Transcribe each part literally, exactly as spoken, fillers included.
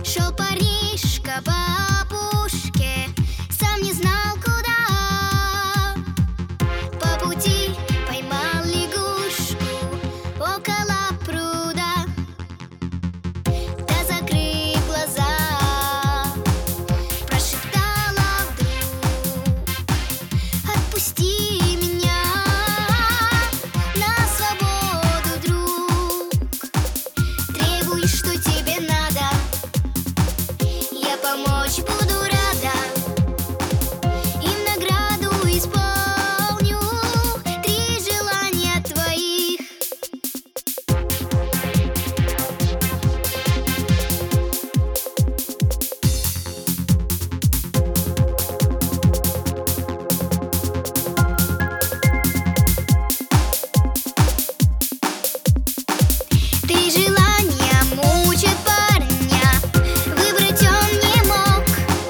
Шел парнишка по опушке, сам не знал куда. По пути поймал лягушку около пруда. Да закрыв глаза, прошептала вдруг: отпусти меня на свободу, друг. Требуй, что тебе надо, я помочь буду рада. И в награду исполню три желания твоих. Три желания мучат парня, выбрать он не мог.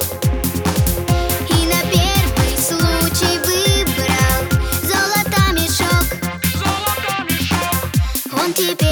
И на первый случай выбрал золото мешок. Золото мешок. Он теперь